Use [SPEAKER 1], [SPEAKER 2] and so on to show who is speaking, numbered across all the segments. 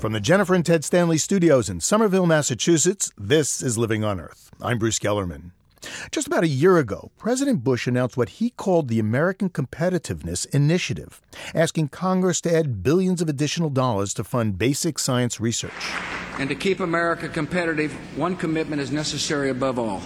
[SPEAKER 1] From the Jennifer and Ted Stanley studios in Somerville, Massachusetts, this is Living on Earth. I'm Bruce Gellerman. Just about a year ago, President Bush announced what he called the American Competitiveness Initiative, asking Congress to add billions of additional dollars to fund basic science research.
[SPEAKER 2] And to keep America competitive, one commitment is necessary above all.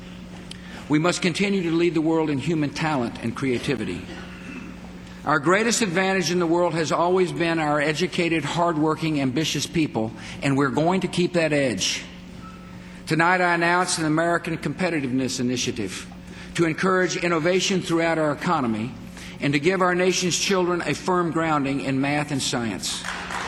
[SPEAKER 2] We must continue to lead the world in human talent and creativity. Our greatest advantage in the world has always been our educated, hardworking, ambitious people, and we're going to keep that edge. Tonight I announce an American Competitiveness Initiative to encourage innovation throughout our economy and to give our nation's children a firm grounding in math and science.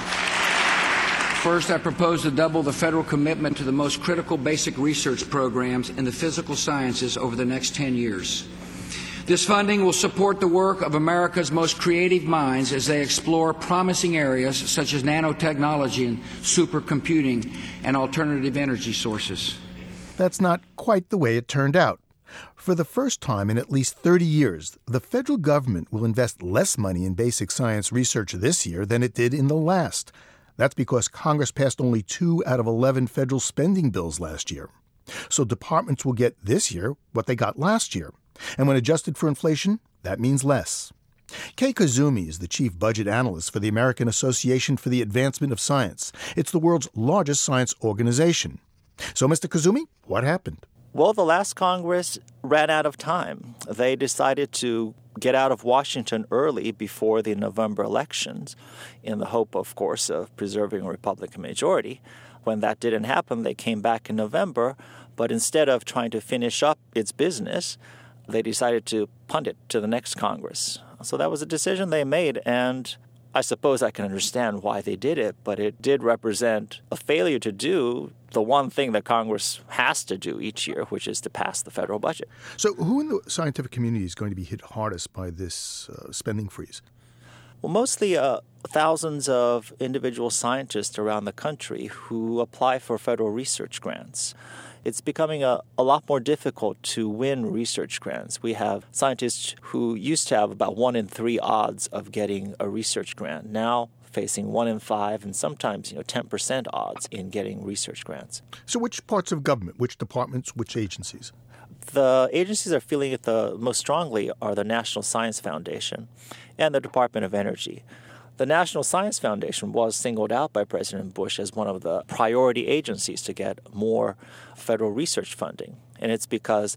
[SPEAKER 2] First, I propose to double the federal commitment to the most critical basic research programs in the physical sciences over the next 10 years. This funding will support the work of America's most creative minds as they explore promising areas such as nanotechnology and supercomputing and alternative energy sources.
[SPEAKER 1] That's not quite the way it turned out. For the first time in at least 30 years, the federal government will invest less money in basic science research this year than it did in the last. That's because Congress passed only 2 out of 11 federal spending bills last year. So departments will get this year what they got last year. And when adjusted for inflation, that means less. Kei Kazumi is the chief budget analyst for the American Association for the Advancement of Science. It's the world's largest science organization. So, Mr. Kazumi, what happened?
[SPEAKER 3] Well, the last Congress ran out of time. They decided to get out of Washington early before the November elections in the hope, of course, of preserving a Republican majority. When that didn't happen, they came back in November, but instead of trying to finish up its business, they decided to punt it to the next Congress. So that was a decision they made, and I suppose I can understand why they did it, but it did represent a failure to do the one thing that Congress has to do each year, which is to pass the federal budget.
[SPEAKER 1] So who in the scientific community is going to be hit hardest by this spending freeze?
[SPEAKER 3] Well, mostly thousands of individual scientists around the country who apply for federal research grants. It's becoming a lot more difficult to win research grants. We have scientists who used to have about 1 in 3 odds of getting a research grant, now facing 1 in 5 and sometimes 10% odds in getting research grants.
[SPEAKER 1] So which parts of government, which departments, which agencies?
[SPEAKER 3] The agencies that are feeling it the most strongly are the National Science Foundation and the Department of Energy. The National Science Foundation was singled out by President Bush as one of the priority agencies to get more federal research funding. And it's because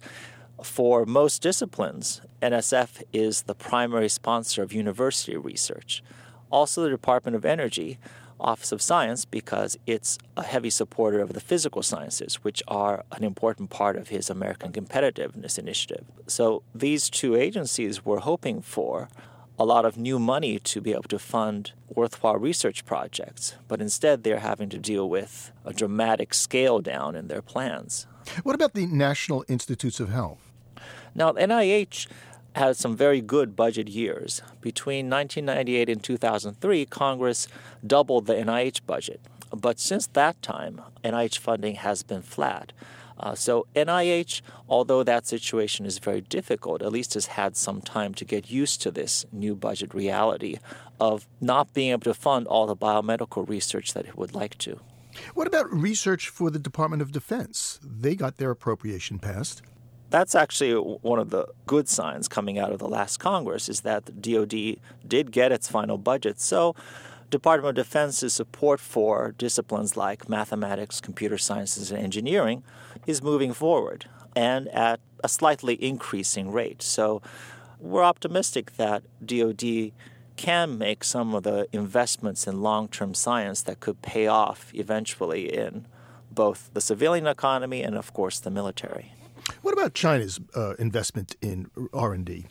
[SPEAKER 3] for most disciplines, NSF is the primary sponsor of university research. Also, the Department of Energy, Office of Science, because it's a heavy supporter of the physical sciences, which are an important part of his American Competitiveness Initiative. So these two agencies were hoping for a lot of new money to be able to fund worthwhile research projects, but instead they're having to deal with a dramatic scale down in their plans.
[SPEAKER 1] What about the National Institutes of Health?
[SPEAKER 3] Now, NIH had some very good budget years. Between 1998 and 2003, Congress doubled the NIH budget. But since that time, NIH funding has been flat. So NIH, although that situation is very difficult, at least has had some time to get used to this new budget reality of not being able to fund all the biomedical research that it would like to.
[SPEAKER 1] What about research for the Department of Defense? They got their appropriation passed.
[SPEAKER 3] That's actually one of the good signs coming out of the last Congress, is that the DoD did get its final budget. So Department of Defense's support for disciplines like mathematics, computer sciences, and engineering is moving forward, and at a slightly increasing rate. So we're optimistic that DoD can make some of the investments in long-term science that could pay off eventually in both the civilian economy and, of course, the military.
[SPEAKER 1] What about China's investment in R&D?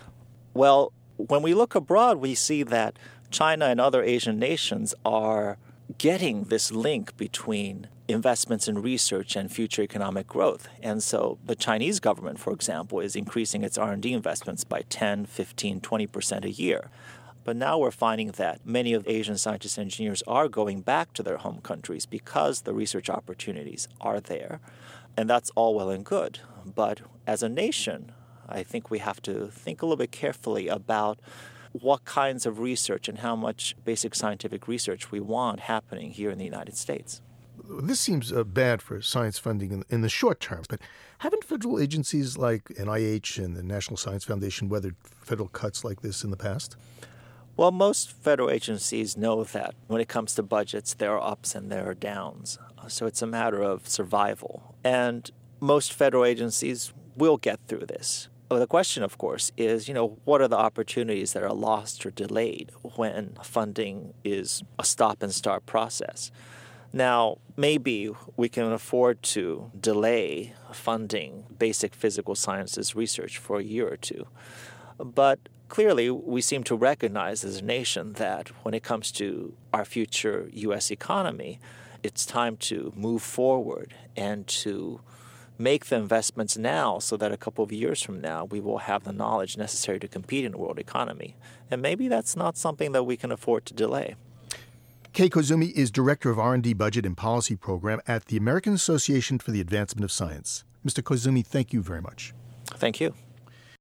[SPEAKER 3] Well, when we look abroad, we see that China and other Asian nations are getting this link between investments in research and future economic growth. And so the Chinese government, for example, is increasing its R&D investments by 10, 15, 20% a year. But now we're finding that many of Asian scientists and engineers are going back to their home countries because the research opportunities are there. And that's all well and good. But as a nation, I think we have to think a little bit carefully about what kinds of research and how much basic scientific research we want happening here in the United States.
[SPEAKER 1] This seems bad for science funding in the short term, but haven't federal agencies like NIH and the National Science Foundation weathered federal cuts like this in the past?
[SPEAKER 3] Well, most federal agencies know that when it comes to budgets, there are ups and there are downs. So it's a matter of survival. And most federal agencies will get through this. But the question, of course, is, what are the opportunities that are lost or delayed when funding is a stop-and-start process? Now, maybe we can afford to delay funding basic physical sciences research for a year or two. But clearly, we seem to recognize as a nation that when it comes to our future U.S. economy, it's time to move forward and to make the investments now so that a couple of years from now we will have the knowledge necessary to compete in the world economy. And maybe that's not something that we can afford to delay.
[SPEAKER 1] Kei Koizumi is Director of R&D Budget and Policy Program at the American Association for the Advancement of Science. Mr. Koizumi, thank you very much.
[SPEAKER 3] Thank you.